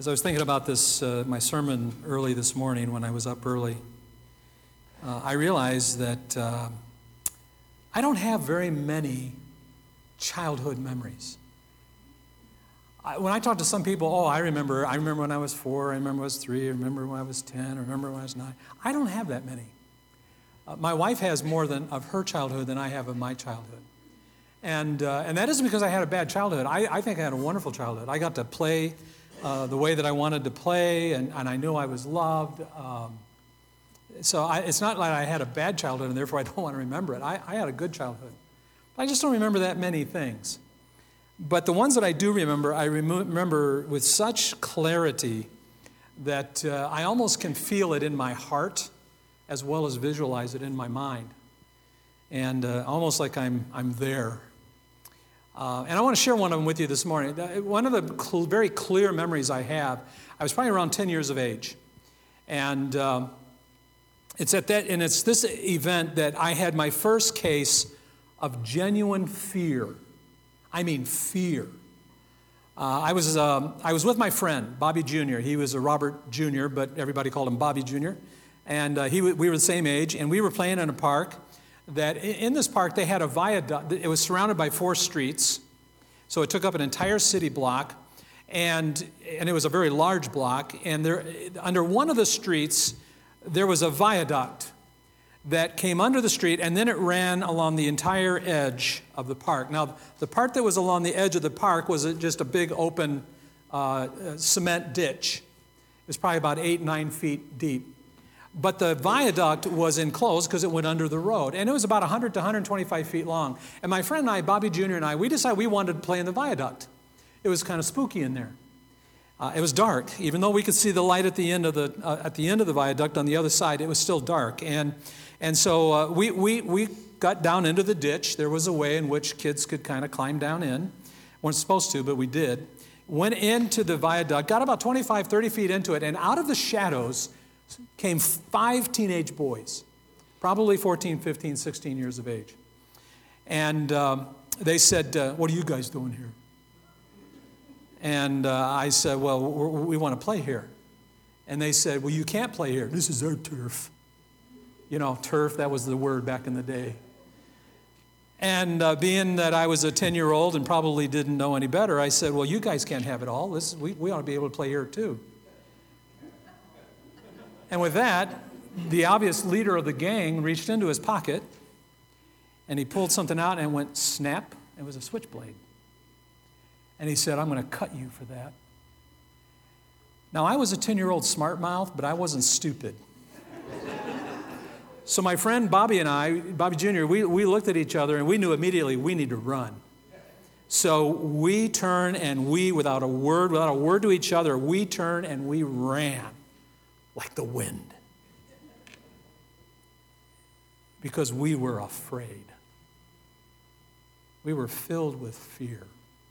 As I was thinking about this, my sermon early this morning when I was up early, I realized that I don't have very many childhood memories. When I talk to some people, I remember when I was 4, I remember when I was 3, I remember when I was 10, I remember when I was 9. I don't have that many. My wife has more of her childhood than I have of my childhood. And that isn't because I had a bad childhood. I think I had a wonderful childhood. I got to play the way that I wanted to play, and I knew I was loved. So it's not like I had a bad childhood, and therefore I don't want to remember it. I had a good childhood. I just don't remember that many things. But the ones that I do remember, I remember with such clarity that I almost can feel it in my heart as well as visualize it in my mind. And almost like I'm there. And I want to share one of them with you this morning. One of the very clear memories I have, I was probably around 10 years of age. And it's this event that I had my first case of genuine fear. I mean fear. I was with my friend, Bobby Jr. He was a Robert Jr., but everybody called him Bobby Jr. And we were the same age, and we were playing in a park. That in this park, they had a viaduct. It was surrounded by 4 streets, so it took up an entire city block, and it was a very large block. And under one of the streets, there was a viaduct that came under the street, and then it ran along the entire edge of the park. Now, the part that was along the edge of the park was just a big open cement ditch. It was probably about 8-9 feet deep. But the viaduct was enclosed because it went under the road. And it was about 100 to 125 feet long. And my friend and I, Bobby Jr. and I, we decided we wanted to play in the viaduct. It was kind of spooky in there. It was dark. Even though we could see the light at the end of the viaduct on the other side, it was still dark. And so we got down into the ditch. There was a way in which kids could kind of climb down in. Weren't supposed to, but we did. Went into the viaduct, got about 25, 30 feet into it, and out of the shadows came 5 teenage boys, probably 14, 15, 16 years of age. And they said, "What are you guys doing here?" And I said, "Well, we want to play here." And they said, "Well, you can't play here. This is our turf." You know, turf, that was the word back in the day. And being that I was a 10-year-old and probably didn't know any better, I said, "Well, you guys can't have it all. We ought to be able to play here too." And with that, the obvious leader of the gang reached into his pocket, and he pulled something out and went snap. It was a switchblade. And he said, "I'm going to cut you for that." Now, I was a 10-year-old smart mouth, but I wasn't stupid. So my friend Bobby and I, Bobby Jr., we looked at each other, and we knew immediately we need to run. So we turned, and without a word to each other, we turned and we ran like the wind. Because we were afraid. We were filled with fear.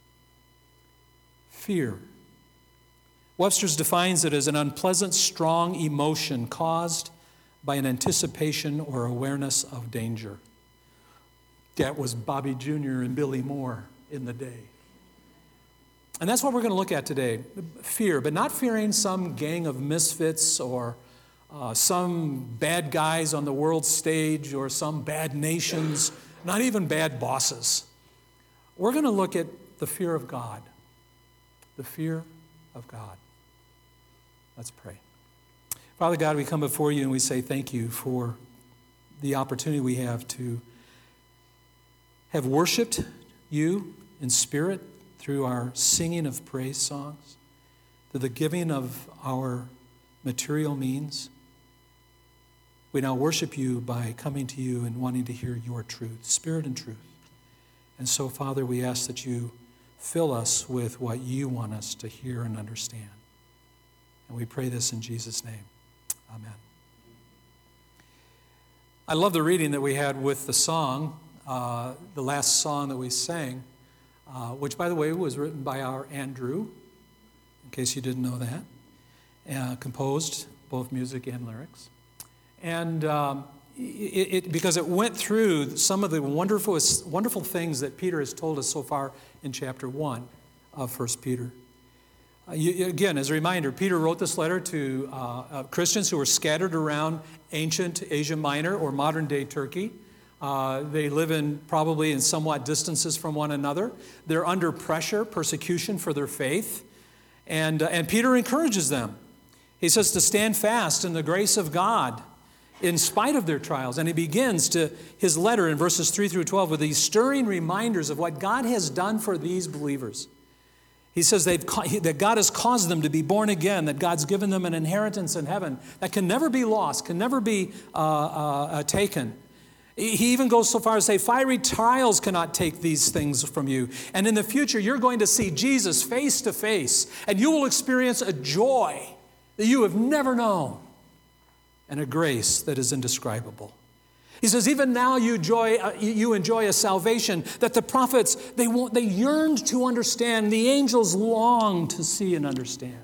Fear. Webster's defines it as an unpleasant, strong emotion caused by an anticipation or awareness of danger. That was Bobby Jr. and Billy Moore in the day. And that's what we're going to look at today. Fear, but not fearing some gang of misfits or some bad guys on the world stage or some bad nations, not even bad bosses. We're going to look at the fear of God. The fear of God. Let's pray. Father God, we come before you and we say thank you for the opportunity we have to have worshiped you in spirit through our singing of praise songs, through the giving of our material means. We now worship you by coming to you and wanting to hear your truth, spirit and truth. And so, Father, we ask that you fill us with what you want us to hear and understand. And we pray this in Jesus' name. Amen. I love the reading that we had with the song, the last song that we sang, which, by the way, was written by our Andrew, in case you didn't know that, composed both music and lyrics. And because it went through some of the wonderful things that Peter has told us so far in chapter 1 of 1 Peter. Again, as a reminder, Peter wrote this letter to Christians who were scattered around ancient Asia Minor or modern-day Turkey. They live probably in somewhat distances from one another. They're under pressure, persecution for their faith. And Peter encourages them. He says to stand fast in the grace of God in spite of their trials. And he begins his letter in verses 3 through 12 with these stirring reminders of what God has done for these believers. He says that God has caused them to be born again, that God's given them an inheritance in heaven that can never be lost, can never be taken. He even goes so far as to say, fiery trials cannot take these things from you. And in the future, you're going to see Jesus face to face, and you will experience a joy that you have never known and a grace that is indescribable. He says, even now you enjoy a salvation that the prophets, they yearned to understand. The angels long to see and understand.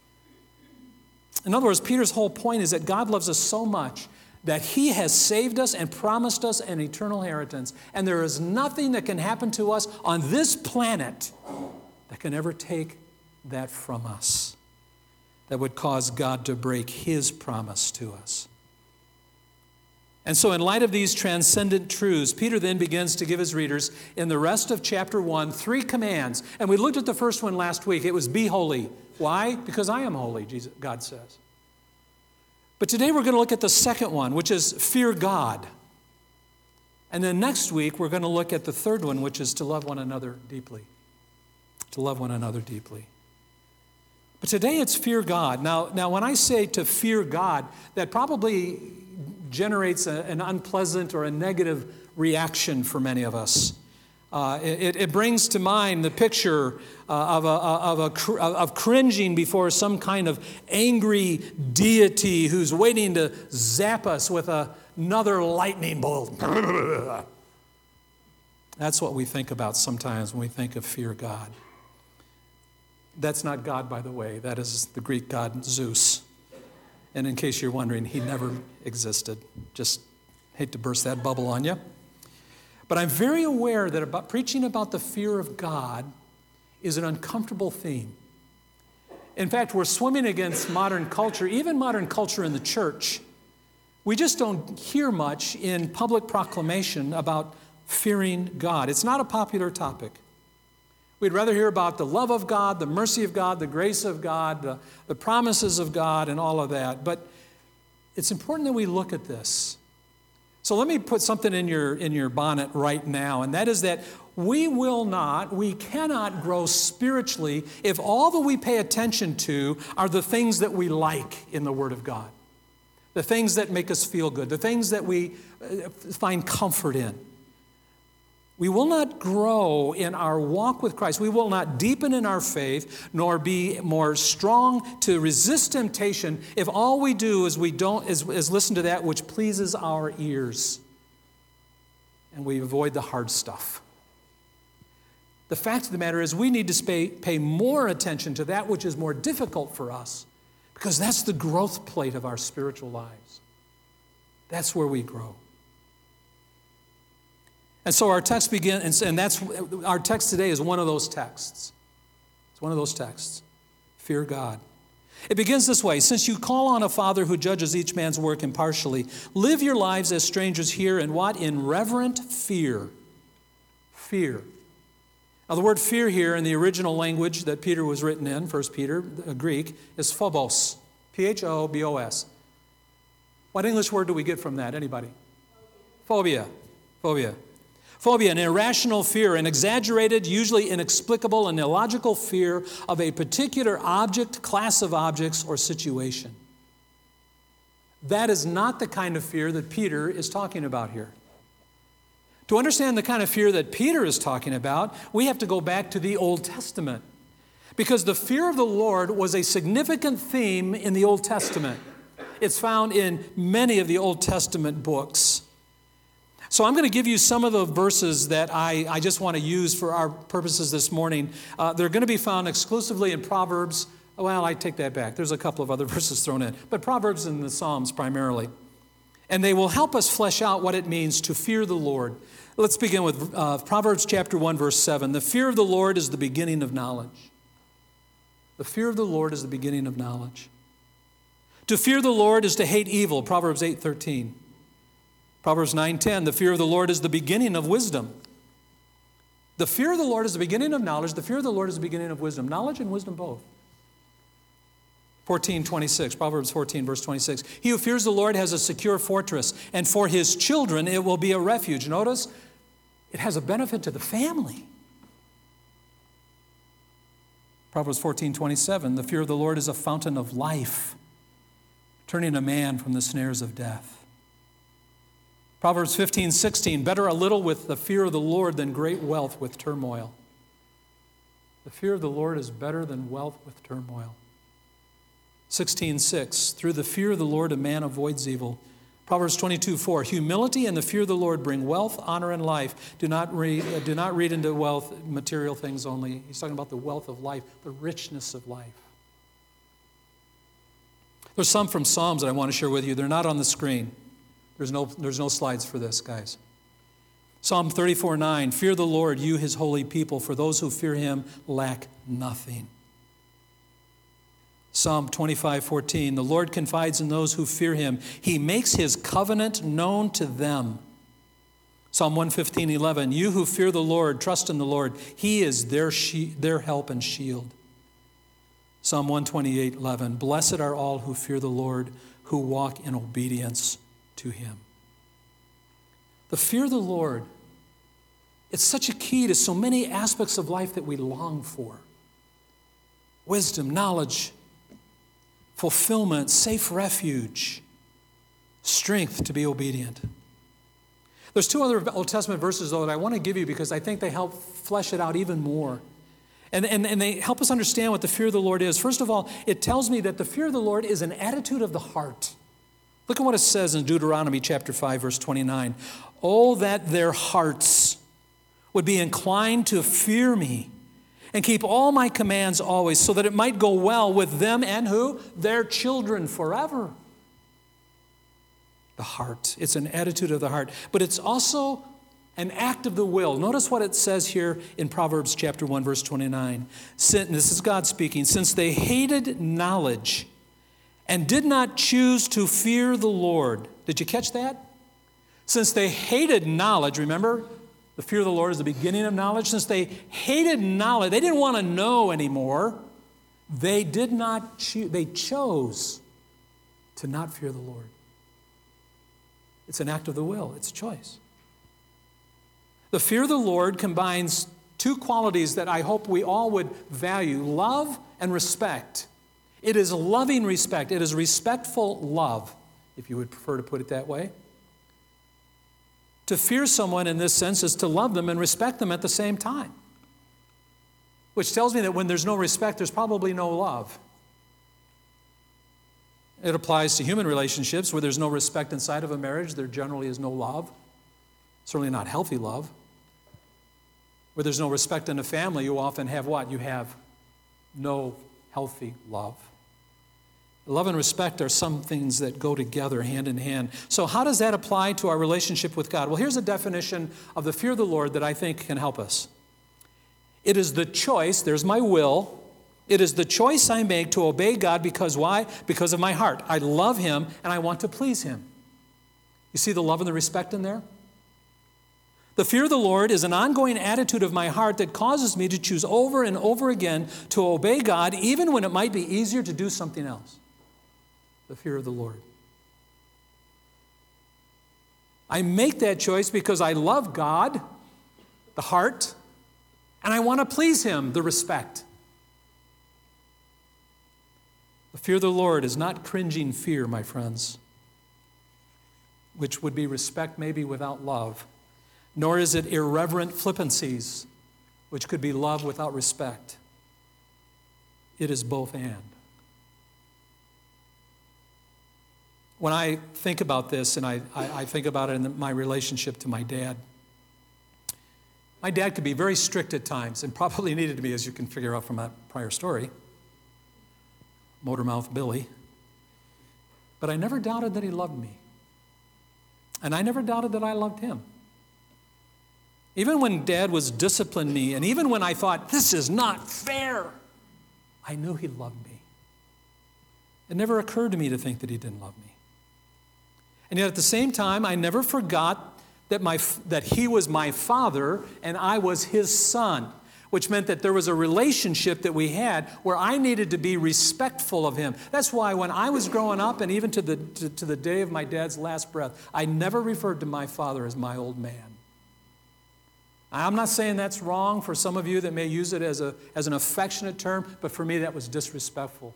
In other words, Peter's whole point is that God loves us so much that he has saved us and promised us an eternal inheritance. And there is nothing that can happen to us on this planet that can ever take that from us, that would cause God to break his promise to us. And so in light of these transcendent truths, Peter then begins to give his readers in the rest of chapter 1 3 commands. And we looked at the first one last week. It was be holy. Why? Because I am holy, God says. But today we're going to look at the second one, which is fear God. And then next week we're going to look at the third one, which is to love one another deeply. To love one another deeply. But today it's fear God. Now when I say to fear God, that probably generates an unpleasant or a negative reaction for many of us. It brings to mind the picture of cringing before some kind of angry deity who's waiting to zap us with another lightning bolt. That's what we think about sometimes when we think of fear God. That's not God, by the way. That is the Greek god Zeus. And in case you're wondering, he never existed. Just hate to burst that bubble on you. But I'm very aware that preaching about the fear of God is an uncomfortable theme. In fact, we're swimming against modern culture, even modern culture in the church. We just don't hear much in public proclamation about fearing God. It's not a popular topic. We'd rather hear about the love of God, the mercy of God, the grace of God, the promises of God, and all of that. But it's important that we look at this. So let me put something in your bonnet right now, and that is that we cannot grow spiritually if all that we pay attention to are the things that we like in the Word of God, the things that make us feel good, the things that we find comfort in. We will not grow in our walk with Christ. We will not deepen in our faith, nor be more strong to resist temptation if all we do is listen to that which pleases our ears, and we avoid the hard stuff. The fact of the matter is we need to pay more attention to that which is more difficult for us, because that's the growth plate of our spiritual lives. That's where we grow. And so our text begins, and our text today is one of those texts. It's one of those texts. Fear God. It begins this way: since you call on a Father who judges each man's work impartially, live your lives as strangers here in what? In reverent fear. Fear. Now the word fear here in the original language that Peter was written in, 1 Peter, Greek, is phobos. P-H-O-B-O-S. What English word do we get from that? Anybody? Phobia. Phobia. Phobia, an irrational fear, an exaggerated, usually inexplicable and illogical fear of a particular object, class of objects, or situation. That is not the kind of fear that Peter is talking about here. To understand the kind of fear that Peter is talking about, we have to go back to the Old Testament, because the fear of the Lord was a significant theme in the Old Testament. It's found in many of the Old Testament books. So I'm going to give you some of the verses that I just want to use for our purposes this morning. They're going to be found exclusively in Proverbs. Well, I take that back. There's a couple of other verses thrown in, but Proverbs and the Psalms primarily. And they will help us flesh out what it means to fear the Lord. Let's begin with Proverbs chapter 1, verse 7. The fear of the Lord is the beginning of knowledge. The fear of the Lord is the beginning of knowledge. To fear the Lord is to hate evil, Proverbs 8:13. Proverbs 9:10, the fear of the Lord is the beginning of wisdom. The fear of the Lord is the beginning of knowledge. The fear of the Lord is the beginning of wisdom. Knowledge and wisdom both. 14:26, Proverbs 14, verse 26. He who fears the Lord has a secure fortress, and for his children it will be a refuge. Notice, it has a benefit to the family. Proverbs 14:27, the fear of the Lord is a fountain of life, turning a man from the snares of death. Proverbs 15:16, better a little with the fear of the Lord than great wealth with turmoil. The fear of the Lord is better than wealth with turmoil. 16:6, through the fear of the Lord a man avoids evil. Proverbs 22:4, humility and the fear of the Lord bring wealth, honor, and life. Do not read into wealth material things only. He's talking about the wealth of life, the richness of life. There's some from Psalms that I want to share with you. They're not on the screen. There's no slides for this, guys. Psalm 34:9, fear the Lord, you his holy people, for those who fear him lack nothing. Psalm 25:14, the Lord confides in those who fear him. He makes his covenant known to them. Psalm 115:11, you who fear the Lord, trust in the Lord. He is their help and shield. Psalm 128:11, blessed are all who fear the Lord, who walk in obedience to him. The fear of the Lord, it's such a key to so many aspects of life that we long for. Wisdom, knowledge, fulfillment, safe refuge, strength to be obedient. There's two other Old Testament verses, though, that I want to give you because I think they help flesh it out even more. And they help us understand what the fear of the Lord is. First of all, it tells me that the fear of the Lord is an attitude of the heart. Look at what it says in Deuteronomy chapter 5, verse 29. Oh, that their hearts would be inclined to fear me and keep all my commands always, so that it might go well with them and who? Their children forever. The heart. It's an attitude of the heart. But it's also an act of the will. Notice what it says here in Proverbs chapter 1, verse 29. This is God speaking. Since they hated knowledge and did not choose to fear the Lord. Did you catch that? Since they hated knowledge, remember? The fear of the Lord is the beginning of knowledge. Since they hated knowledge, they didn't want to know anymore. They chose to not fear the Lord. It's an act of the will. It's a choice. The fear of the Lord combines two qualities that I hope we all would value, love and respect. It is loving respect. It is respectful love, if you would prefer to put it that way. To fear someone in this sense is to love them and respect them at the same time. Which tells me that when there's no respect, there's probably no love. It applies to human relationships. Where there's no respect inside of a marriage, there generally is no love. Certainly not healthy love. Where there's no respect in a family, you often have what? You have no healthy love. Love and respect are some things that go together hand in hand. So how does that apply to our relationship with God? Well, here's a definition of the fear of the Lord that I think can help us. It is the choice, there's my will. It is the choice I make to obey God because why? Because of my heart. I love him and I want to please him. You see the love and the respect in there? The fear of the Lord is an ongoing attitude of my heart that causes me to choose over and over again to obey God even when it might be easier to do something else. The fear of the Lord. I make that choice because I love God, the heart, and I want to please him, the respect. The fear of the Lord is not cringing fear, my friends, which would be respect maybe without love, nor is it irreverent flippancies, which could be love without respect. It is both and. When I think about this, and I think about it in my relationship to my dad could be very strict at times, and probably needed to be, as you can figure out from that prior story. Motormouth Billy. But I never doubted that he loved me. And I never doubted that I loved him. Even when Dad was disciplining me, and even when I thought, this is not fair, I knew he loved me. It never occurred to me to think that he didn't love me. And yet at the same time, I never forgot that he was my father and I was his son, which meant that there was a relationship that we had where I needed to be respectful of him. That's why when I was growing up, and even to the day of my dad's last breath, I never referred to my father as my old man. I'm not saying that's wrong for some of you that may use it as an affectionate term, but for me that was disrespectful.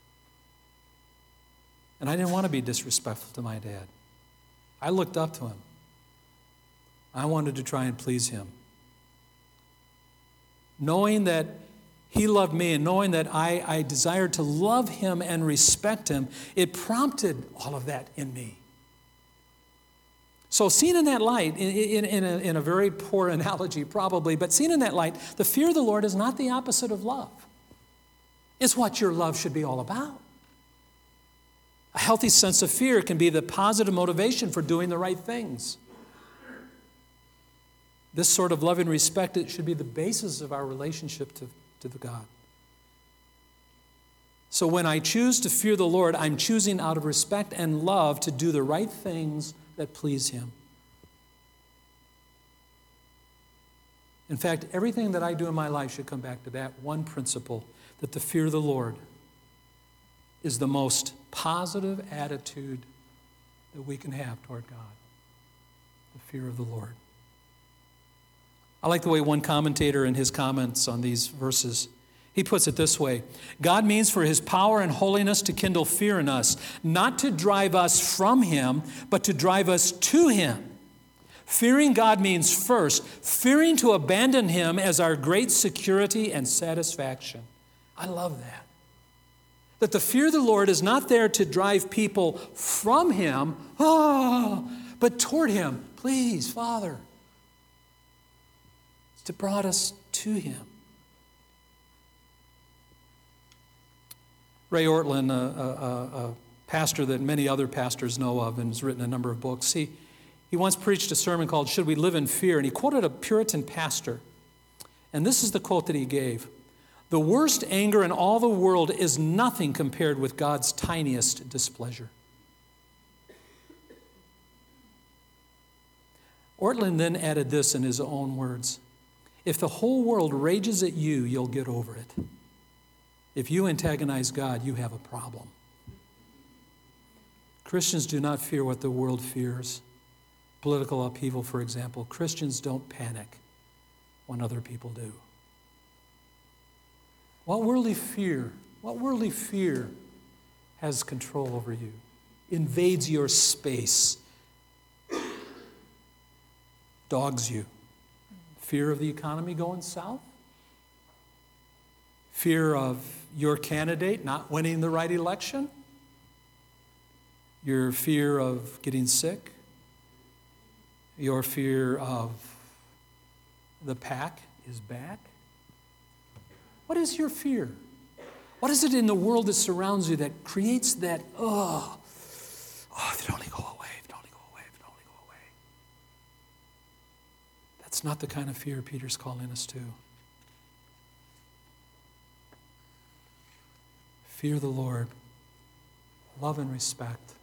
And I didn't want to be disrespectful to my dad. I looked up to him. I wanted to try and please him. Knowing that he loved me and knowing that I desired to love him and respect him, it prompted all of that in me. So seen in that light, in a very poor analogy probably, but seen in that light, the fear of the Lord is not the opposite of love. It's what your love should be all about. A healthy sense of fear can be the positive motivation for doing the right things. This sort of love and respect, it should be the basis of our relationship to the God. So when I choose to fear the Lord, I'm choosing out of respect and love to do the right things that please him. In fact, everything that I do in my life should come back to that one principle, that the fear of the Lord is the most positive attitude that we can have toward God. The fear of the Lord. I like the way one commentator in his comments on these verses, he puts it this way: God means for his power and holiness to kindle fear in us, not to drive us from him, but to drive us to him. Fearing God means first, fearing to abandon him as our great security and satisfaction. I love that. That the fear of the Lord is not there to drive people from him, but toward him. Please, Father. It's to brought us to him. Ray Ortlund, a pastor that many other pastors know of and has written a number of books, he once preached a sermon called "Should We Live in Fear?" And he quoted a Puritan pastor. And this is the quote that he gave: "The worst anger in all the world is nothing compared with God's tiniest displeasure." Ortlund then added this in his own words: "If the whole world rages at you, you'll get over it. If you antagonize God, you have a problem." Christians do not fear what the world fears. Political upheaval, for example. Christians don't panic when other people do. What worldly fear has control over you, invades your space, dogs you? Fear of the economy going south? Fear of your candidate not winning the right election? Your fear of getting sick? Your fear of the PAC is back? What is your fear? What is it in the world that surrounds you that creates that, if it only go away, if it only go away, if it only go away? That's not the kind of fear Peter's calling us to. Fear the Lord, love and respect,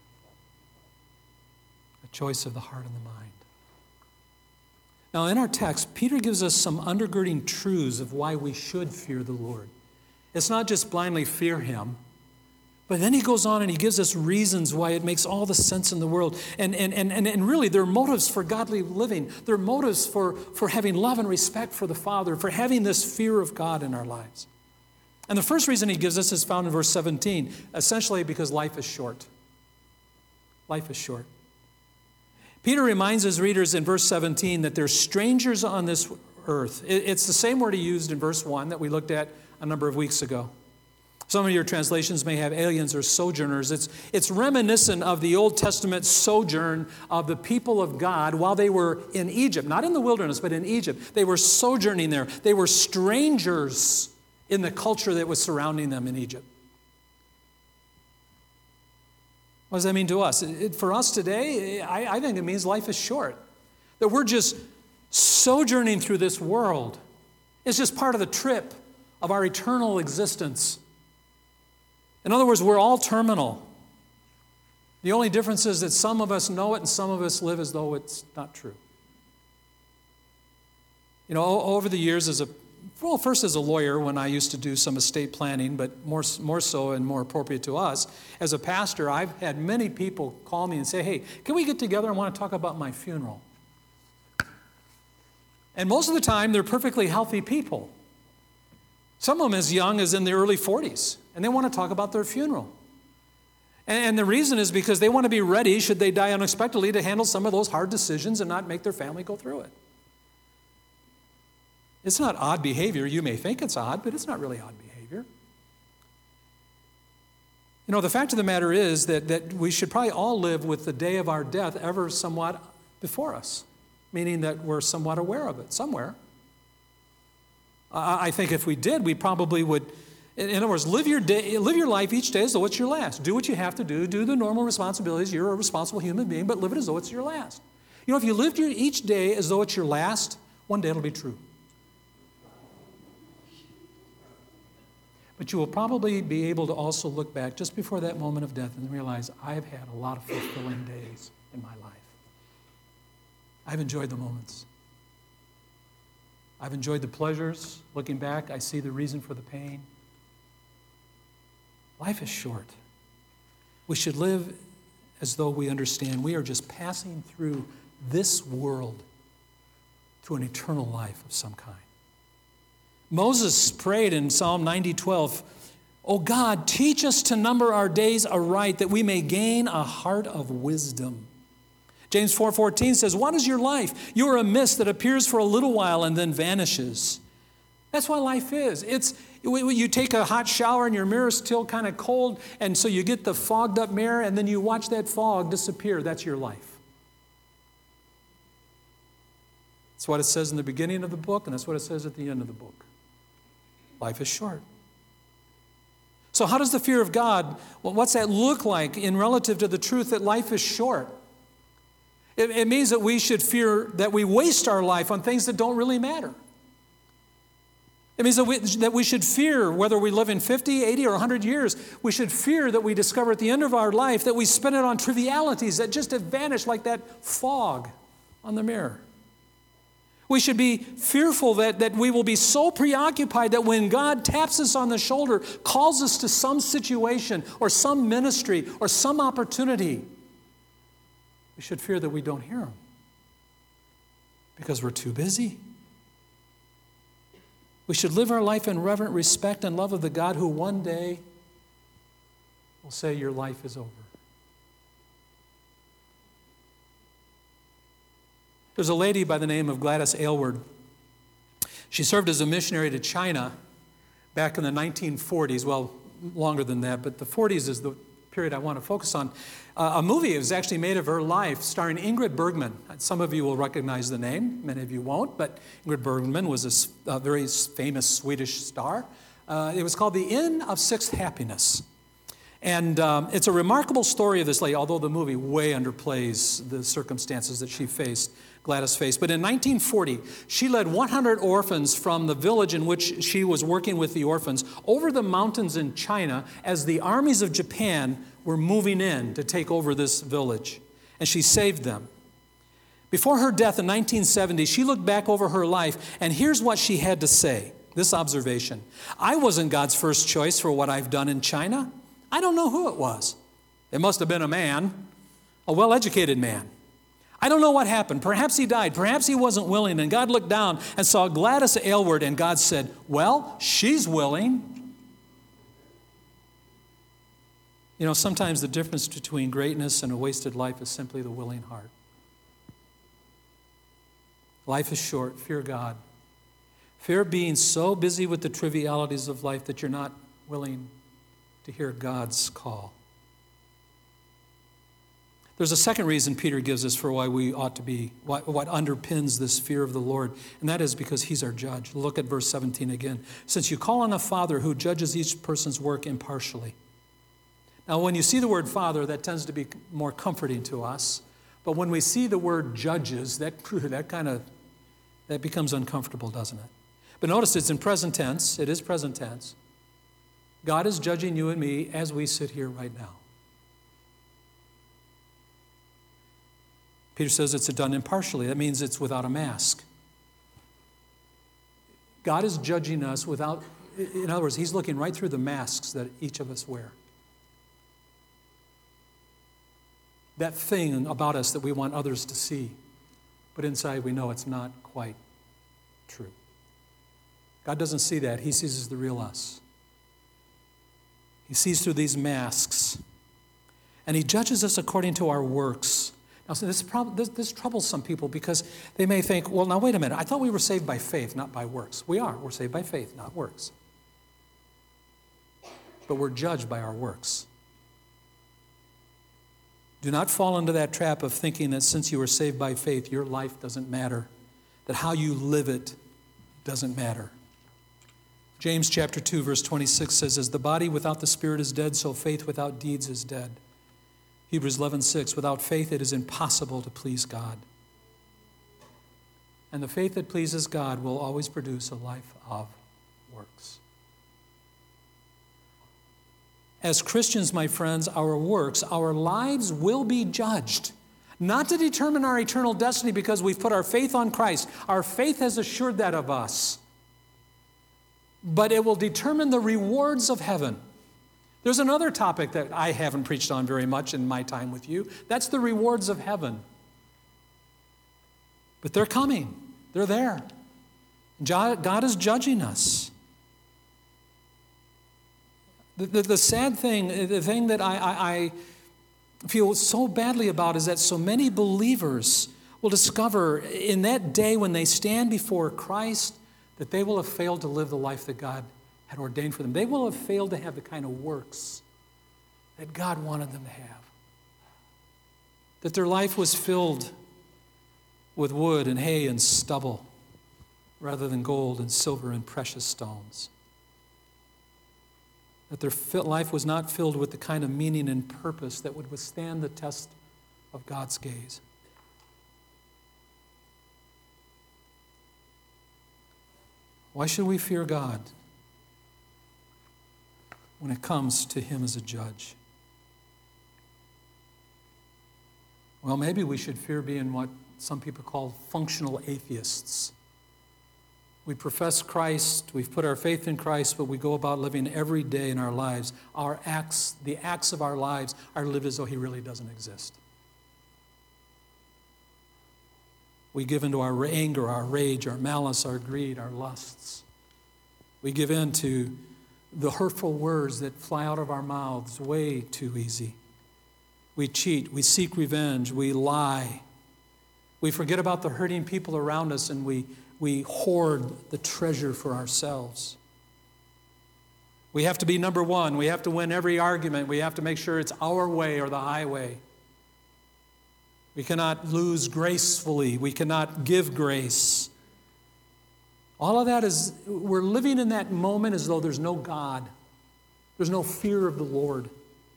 a choice of the heart and the mind. Now, in our text, Peter gives us some undergirding truths of why we should fear the Lord. It's not just blindly fear him, but then he goes on and he gives us reasons why it makes all the sense in the world. And really, there are motives for godly living. There are motives for having love and respect for the Father, for having this fear of God in our lives. And the first reason he gives us is found in verse 17, essentially because life is short. Life is short. Peter reminds his readers in verse 17 that they're strangers on this earth. It's the same word he used in verse 1 that we looked at a number of weeks ago. Some of your translations may have aliens or sojourners. It's reminiscent of the Old Testament sojourn of the people of God while they were in Egypt. Not in the wilderness, but in Egypt. They were sojourning there. They were strangers in the culture that was surrounding them in Egypt. What does that mean to us? For us today, I think it means life is short. That we're just sojourning through this world. It's just part of the trip of our eternal existence. In other words, we're all terminal. The only difference is that some of us know it and some of us live as though it's not true. You know, over the years first as a lawyer when I used to do some estate planning, but more so and more appropriate to us, as a pastor, I've had many people call me and say, hey, can we get together? I want to talk about my funeral. And most of the time, they're perfectly healthy people. Some of them as young as in the early 40s, and they want to talk about their funeral. And the reason is because they want to be ready, should they die unexpectedly, to handle some of those hard decisions and not make their family go through it. It's not odd behavior. You may think it's odd, but it's not really odd behavior. You know, the fact of the matter is that we should probably all live with the day of our death ever somewhat before us, meaning that we're somewhat aware of it somewhere. I think if we did, we probably would, in other words, live your life each day as though it's your last. Do what you have to do the normal responsibilities. You're a responsible human being, but live it as though it's your last. You know, if you lived each day as though it's your last, one day it'll be true. But you will probably be able to also look back just before that moment of death and realize, I've had a lot of fulfilling days in my life. I've enjoyed the moments. I've enjoyed the pleasures. Looking back, I see the reason for the pain. Life is short. We should live as though we understand we are just passing through this world to an eternal life of some kind. Moses prayed in Psalm 90:12, "O God, teach us to number our days aright, that we may gain a heart of wisdom." James 4:14 says, "What is your life? You are a mist that appears for a little while and then vanishes." That's what life is. You take a hot shower and your mirror's still kind of cold, and so you get the fogged up mirror, and then you watch that fog disappear. That's your life. That's what it says in the beginning of the book, and that's what it says at the end of the book. Life is short. So how does the fear of God, what's that look like in relative to the truth that life is short? It means that we should fear that we waste our life on things that don't really matter. It means that we should fear, whether we live in 50, 80, or 100 years, we should fear that we discover at the end of our life that we spend it on trivialities that just have vanished like that fog on the mirror. We should be fearful that we will be so preoccupied that when God taps us on the shoulder, calls us to some situation or some ministry or some opportunity, we should fear that we don't hear Him because we're too busy. We should live our life in reverent respect and love of the God who one day will say, your life is over. There's a lady by the name of Gladys Aylward. She served as a missionary to China back in the 1940s. Well, longer than that, but the 40s is the period I want to focus on. A movie was actually made of her life starring Ingrid Bergman. Some of you will recognize the name, many of you won't, but Ingrid Bergman was a very famous Swedish star. It was called The Inn of Sixth Happiness. And it's a remarkable story of this lady, although the movie way underplays the circumstances that Gladys faced. But in 1940, she led 100 orphans from the village in which she was working with the orphans over the mountains in China as the armies of Japan were moving in to take over this village. And she saved them. Before her death in 1970, she looked back over her life, and here's what she had to say, this observation. I wasn't God's first choice for what I've done in China. I don't know who it was. It must have been a man, a well-educated man. I don't know what happened. Perhaps he died. Perhaps he wasn't willing. And God looked down and saw Gladys Aylward, and God said, well, she's willing. You know, sometimes the difference between greatness and a wasted life is simply the willing heart. Life is short. Fear God. Fear being so busy with the trivialities of life that you're not willing to hear God's call. There's a second reason Peter gives us for why we ought to be, what underpins this fear of the Lord, and that is because He's our judge. Look at verse 17 again. Since you call on a Father who judges each person's work impartially. Now, when you see the word Father, that tends to be more comforting to us. But when we see the word judges, that becomes uncomfortable, doesn't it? But notice it's in present tense. It is present tense. God is judging you and me as we sit here right now. Peter says it's done impartially. That means it's without a mask. God is judging us without, in other words, he's looking right through the masks that each of us wear. That thing about us that we want others to see, but inside we know it's not quite true. God doesn't see that. He sees the real us. He sees through these masks, and he judges us according to our works. Now, so this troubles some people because they may think, well, now, wait a minute. I thought we were saved by faith, not by works. We are. We're saved by faith, not works. But we're judged by our works. Do not fall into that trap of thinking that since you were saved by faith, your life doesn't matter, that how you live it doesn't matter. James chapter 2, verse 26 says, as the body without the spirit is dead, so faith without deeds is dead. Hebrews 11:6, without faith it is impossible to please God. And the faith that pleases God will always produce a life of works. As Christians, my friends, our works, our lives will be judged. Not to determine our eternal destiny because we've put our faith on Christ. Our faith has assured that of us. But it will determine the rewards of heaven. There's another topic that I haven't preached on very much in my time with you. That's the rewards of heaven. But they're coming. They're there. God is judging us. The sad thing, the thing that I feel so badly about is that so many believers will discover in that day when they stand before Christ that they will have failed to live the life that God had ordained for them. They will have failed to have the kind of works that God wanted them to have. That their life was filled with wood and hay and stubble rather than gold and silver and precious stones. That their life was not filled with the kind of meaning and purpose that would withstand the test of God's gaze. Why should we fear God when it comes to him as a judge? Well, maybe we should fear being what some people call functional atheists. We profess Christ, we've put our faith in Christ, but we go about living every day in our lives. Our acts, the acts of our lives, are lived as though he really doesn't exist. We give into our anger, our rage, our malice, our greed, our lusts. We give in to the hurtful words that fly out of our mouths way too easy. We cheat, we seek revenge, we lie. We forget about the hurting people around us and we hoard the treasure for ourselves. We have to be number one. We have to win every argument. We have to make sure it's our way or the highway. We cannot lose gracefully. We cannot give grace. All of that is, we're living in that moment as though there's no God. There's no fear of the Lord.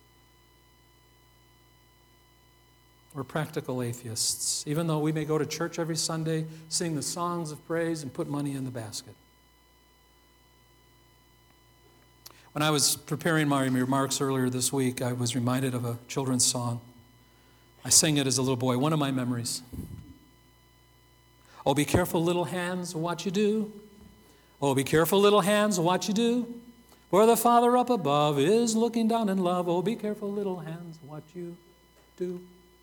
We're practical atheists, even though we may go to church every Sunday, sing the songs of praise, and put money in the basket. When I was preparing my remarks earlier this week, I was reminded of a children's song. I sang it as a little boy, one of my memories. Oh, be careful, little hands, what you do. Oh, be careful, little hands, what you do. For the Father up above is looking down in love. Oh, be careful, little hands, what you do.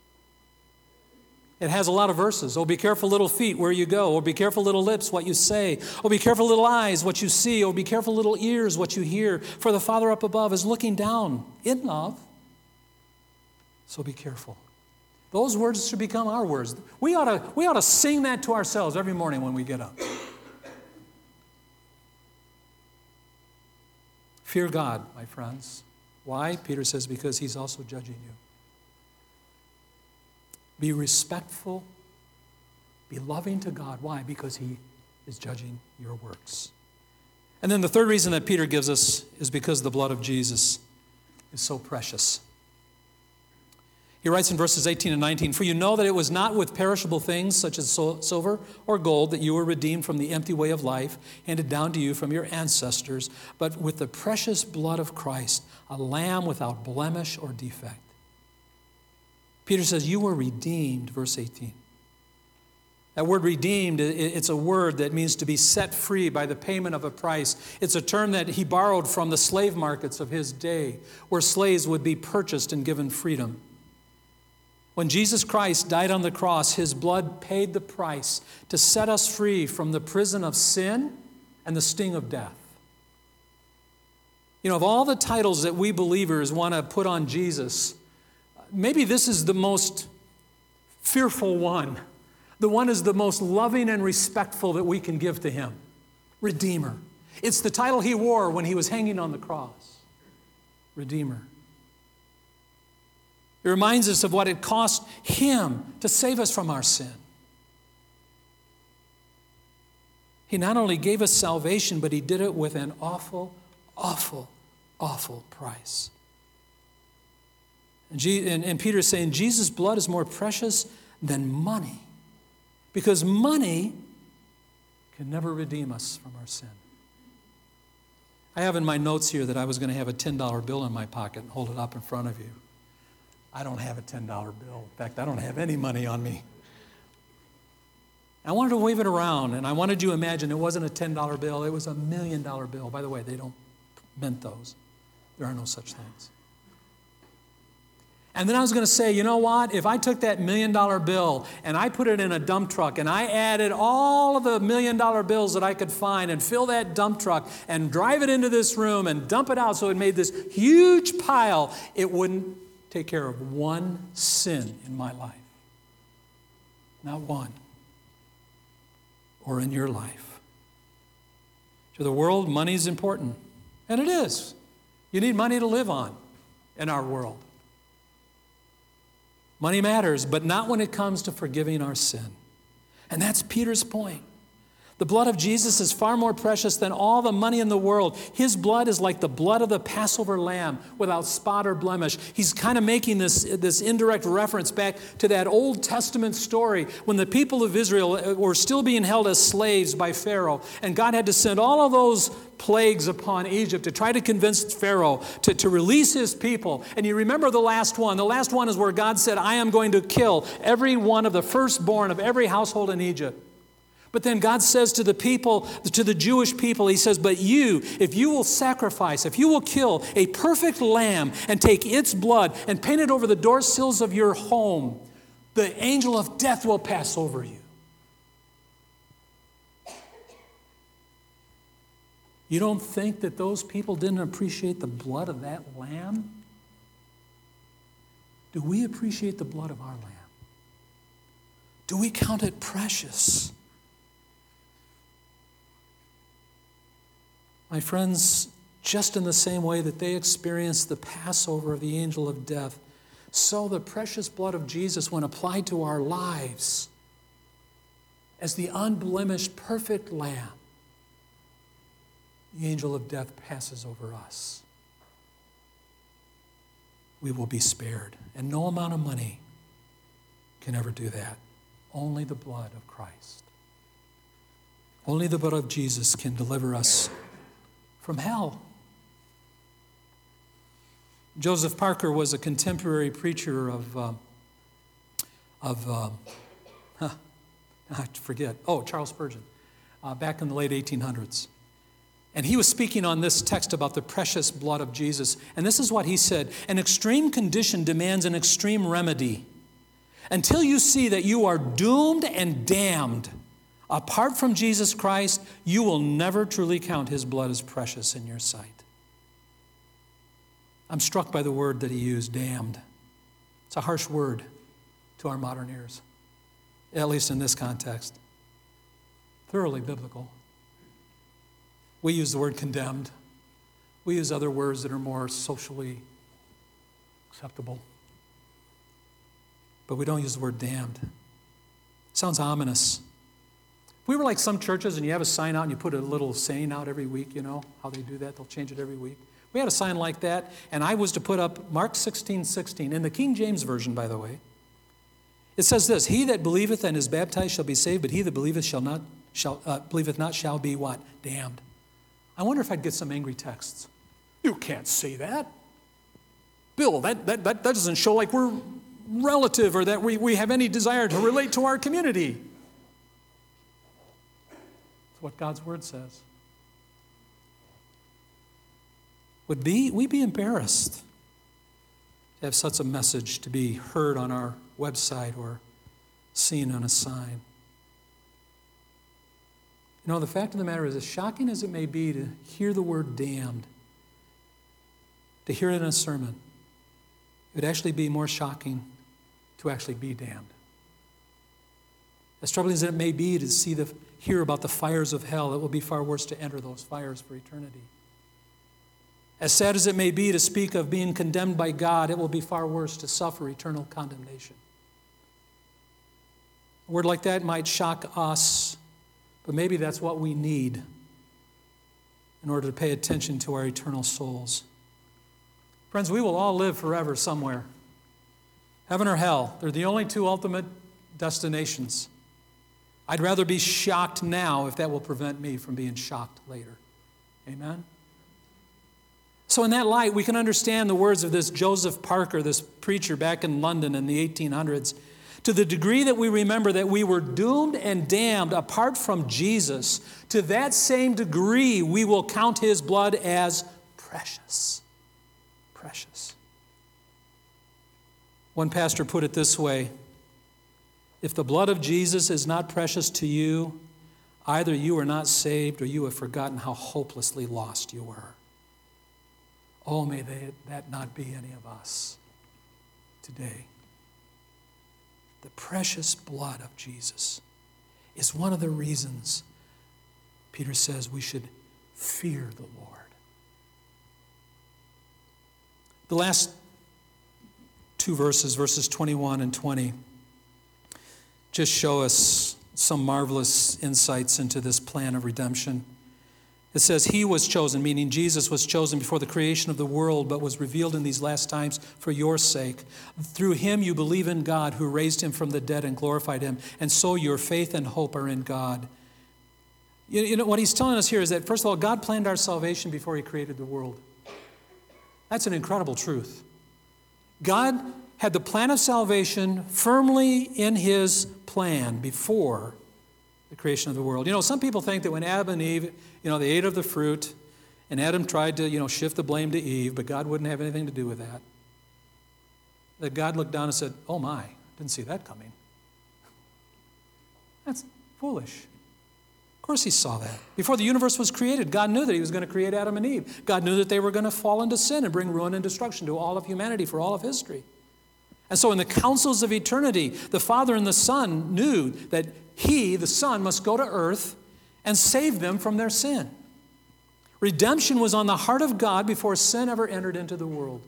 It has a lot of verses. Oh, be careful, little feet, where you go. Oh, be careful, little lips, what you say. Oh, be careful, little eyes, what you see. Oh, be careful, little ears, what you hear. For the Father up above is looking down in love. So be careful. Those words should become our words. We ought to sing that to ourselves every morning when we get up. Fear God, my friends. Why? Peter says, because he's also judging you. Be respectful. Be loving to God. Why? Because he is judging your works. And then the third reason that Peter gives us is because the blood of Jesus is so precious. He writes in verses 18 and 19, "For you know that it was not with perishable things such as silver or gold that you were redeemed from the empty way of life handed down to you from your ancestors, but with the precious blood of Christ, a lamb without blemish or defect." Peter says, you were redeemed, verse 18. That word redeemed, it's a word that means to be set free by the payment of a price. It's a term that he borrowed from the slave markets of his day, where slaves would be purchased and given freedom. When Jesus Christ died on the cross, his blood paid the price to set us free from the prison of sin and the sting of death. You know, of all the titles that we believers want to put on Jesus, maybe this is the most fearful one. The one is the most loving and respectful that we can give to him. Redeemer. It's the title he wore when he was hanging on the cross. Redeemer. It reminds us of what it cost him to save us from our sin. He not only gave us salvation, but he did it with an awful, awful, awful price. And Peter is saying Jesus' blood is more precious than money, because money can never redeem us from our sin. I have in my notes here that I was going to have a $10 bill in my pocket and hold it up in front of you. I don't have a $10 bill. In fact, I don't have any money on me. I wanted to wave it around, and I wanted you to imagine it wasn't a $10 bill, it was a $1 million bill. By the way, they don't mint those. There are no such things. And then I was going to say, you know what? If I took that $1 million bill and I put it in a dump truck and I added all of the $1 million bills that I could find and fill that dump truck and drive it into this room and dump it out so it made this huge pile, it wouldn't take care of one sin in my life. Not one. Or in your life. To the world, money is important. And it is. You need money to live on in our world. Money matters, but not when it comes to forgiving our sin. And that's Peter's point. The blood of Jesus is far more precious than all the money in the world. His blood is like the blood of the Passover lamb without spot or blemish. He's kind of making this indirect reference back to that Old Testament story when the people of Israel were still being held as slaves by Pharaoh. And God had to send all of those plagues upon Egypt to try to convince Pharaoh to release his people. And you remember the last one. The last one is where God said, I am going to kill every one of the firstborn of every household in Egypt. But then God says to the people, to the Jewish people, he says, but you, if you will sacrifice, if you will kill a perfect lamb and take its blood and paint it over the door sills of your home, the angel of death will pass over you. You don't think that those people didn't appreciate the blood of that lamb? Do we appreciate the blood of our lamb? Do we count it precious? My friends, just in the same way that they experienced the Passover of the angel of death, so the precious blood of Jesus, when applied to our lives, as the unblemished, perfect lamb, the angel of death passes over us. We will be spared. And no amount of money can ever do that. Only the blood of Christ. Only the blood of Jesus can deliver us from hell. Joseph Parker was a contemporary preacher Charles Spurgeon, back in the late 1800s. And he was speaking on this text about the precious blood of Jesus. And this is what he said: an extreme condition demands an extreme remedy. Until you see that you are doomed and damned apart from Jesus Christ, you will never truly count his blood as precious in your sight. I'm struck by the word that he used, damned. It's a harsh word to our modern ears, at least in this context. Thoroughly biblical. We use the word condemned. We use other words that are more socially acceptable. But we don't use the word damned. Sounds ominous. If we were like some churches and you have a sign out and you put a little saying out every week, you know how they do that? They'll change it every week. We We had a sign like that, and I was to put up Mark 16:16, in the King James Version, by the way. It says this, he that believeth and is baptized shall be saved, but he that believeth not shall be what? Damned. I wonder if I'd get some angry texts. You can't say that. Bill, that doesn't show like we're relative or that we have any desire to relate to our community. That's what God's word says. Would we be embarrassed to have such a message to be heard on our website or seen on a sign? You know, the fact of the matter is, as shocking as it may be to hear the word damned, to hear it in a sermon, it would actually be more shocking to actually be damned. As troubling as it may be to hear about the fires of hell, it will be far worse to enter those fires for eternity. As sad as it may be to speak of being condemned by God, it will be far worse to suffer eternal condemnation. A word like that might shock us, but maybe that's what we need in order to pay attention to our eternal souls. Friends, we will all live forever somewhere. Heaven or hell, they're the only two ultimate destinations. I'd rather be shocked now if that will prevent me from being shocked later. Amen? So in that light, we can understand the words of this Joseph Parker, this preacher back in London in the 1800s. To the degree that we remember that we were doomed and damned apart from Jesus, to that same degree we will count his blood as precious. Precious. One pastor put it this way, if the blood of Jesus is not precious to you, either you are not saved or you have forgotten how hopelessly lost you were. Oh, may that not be any of us today. The precious blood of Jesus is one of the reasons Peter says we should fear the Lord. The last two verses, verses 21 and 20, just show us some marvelous insights into this plan of redemption. It says, he was chosen, meaning Jesus was chosen before the creation of the world, but was revealed in these last times for your sake. Through him you believe in God, who raised him from the dead and glorified him, and so your faith and hope are in God. You know, what he's telling us here is that, first of all, God planned our salvation before he created the world. That's an incredible truth. God had the plan of salvation firmly in his plan before the creation of the world. You know, some people think that when Adam and Eve, they ate of the fruit, and Adam tried to, shift the blame to Eve, but God wouldn't have anything to do with that. That God looked down and said, oh my, didn't see that coming. That's foolish. Of course he saw that. Before the universe was created, God knew that he was going to create Adam and Eve. God knew that they were going to fall into sin and bring ruin and destruction to all of humanity for all of history. And so in the councils of eternity, the Father and the Son knew that he, the Son, must go to earth and save them from their sin. Redemption was on the heart of God before sin ever entered into the world.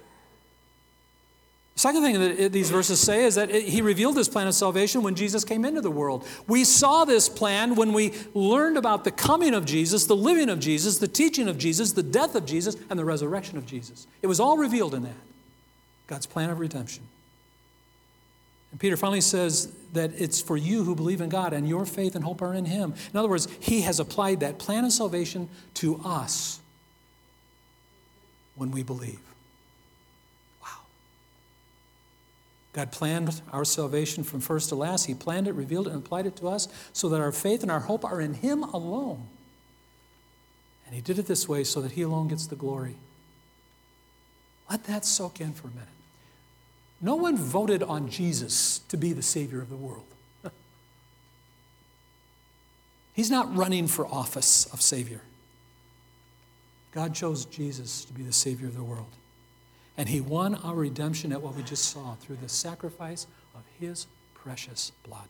The second thing that these verses say is that he revealed his plan of salvation when Jesus came into the world. We saw this plan when we learned about the coming of Jesus, the living of Jesus, the teaching of Jesus, the death of Jesus, and the resurrection of Jesus. It was all revealed in that. God's plan of redemption. And Peter finally says that it's for you who believe in God, and your faith and hope are in him. In other words, he has applied that plan of salvation to us when we believe. Wow. God planned our salvation from first to last. He planned it, revealed it, and applied it to us so that our faith and our hope are in him alone. And he did it this way so that he alone gets the glory. Let that soak in for a minute. No one voted on Jesus to be the Savior of the world. He's not running for office of Savior. God chose Jesus to be the Savior of the world. And he won our redemption at what we just saw through the sacrifice of his precious blood.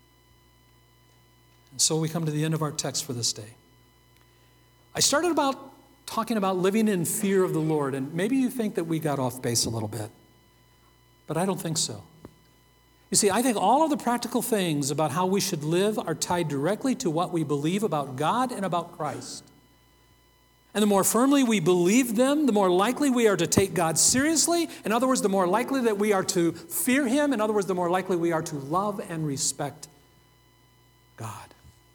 And so we come to the end of our text for this day. I started talking about living in fear of the Lord, and maybe you think that we got off base a little bit. But I don't think so. You see, I think all of the practical things about how we should live are tied directly to what we believe about God and about Christ. And the more firmly we believe them, the more likely we are to take God seriously. In other words, the more likely that we are to fear Him. In other words, the more likely we are to love and respect God.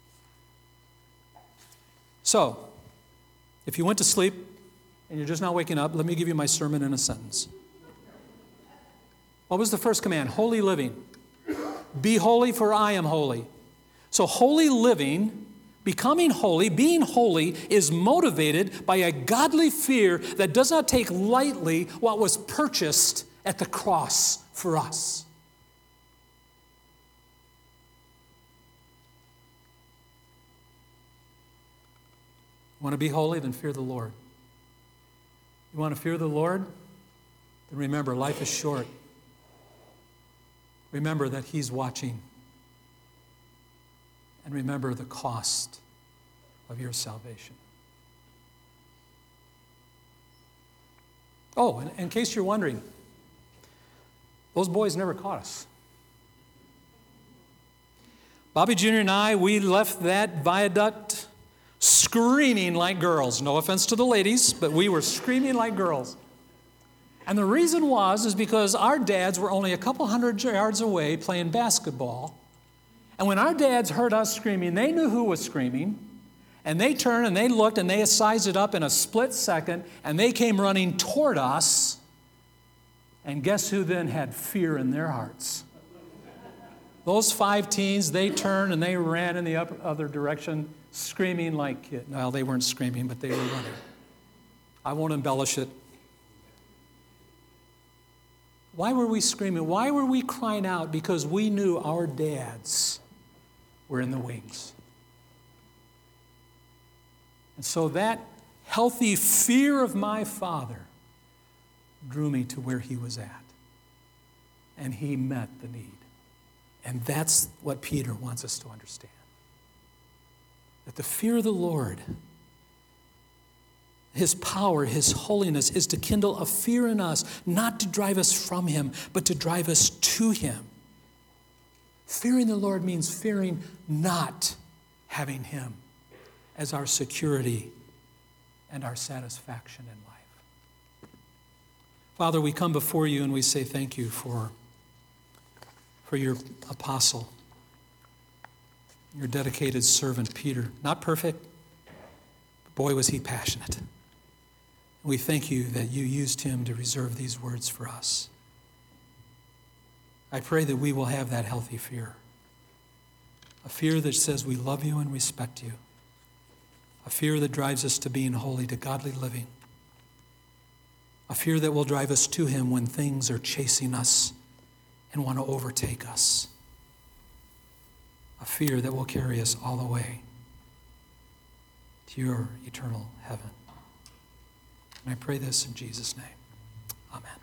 So, if you went to sleep and you're just not waking up, let me give you my sermon in a sentence. What was the first command? Holy living. Be holy, for I am holy. So holy living, becoming holy, being holy, is motivated by a godly fear that does not take lightly what was purchased at the cross for us. You want to be holy? Then fear the Lord. You want to fear the Lord? Then remember, life is short. Remember that He's watching. And remember the cost of your salvation. Oh, and in case you're wondering, those boys never caught us. Bobby Jr. and I, we left that viaduct screaming like girls. No offense to the ladies, but we were screaming like girls. And the reason is because our dads were only a couple hundred yards away playing basketball. And when our dads heard us screaming, they knew who was screaming. And they turned and they looked and they sized it up in a split second. And they came running toward us. And guess who then had fear in their hearts? Those 5 teens, they turned and they ran in the other direction, screaming like kids. Well, they weren't screaming, but they were running. I won't embellish it. Why were we screaming? Why were we crying out? Because we knew our dads were in the wings. And so that healthy fear of my Father drew me to where He was at. And He met the need. And that's what Peter wants us to understand. That the fear of the Lord, His power, His holiness, is to kindle a fear in us, not to drive us from Him, but to drive us to Him. Fearing the Lord means fearing not having Him as our security and our satisfaction in life. Father, we come before You and we say thank You for Your apostle, Your dedicated servant, Peter. Not perfect, but boy, was he passionate. We thank You that You used him to reserve these words for us. I pray that we will have that healthy fear. A fear that says we love You and respect You. A fear that drives us to being holy, to godly living. A fear that will drive us to Him when things are chasing us and want to overtake us. A fear that will carry us all the way to Your eternal heaven. And I pray this in Jesus' name. Amen.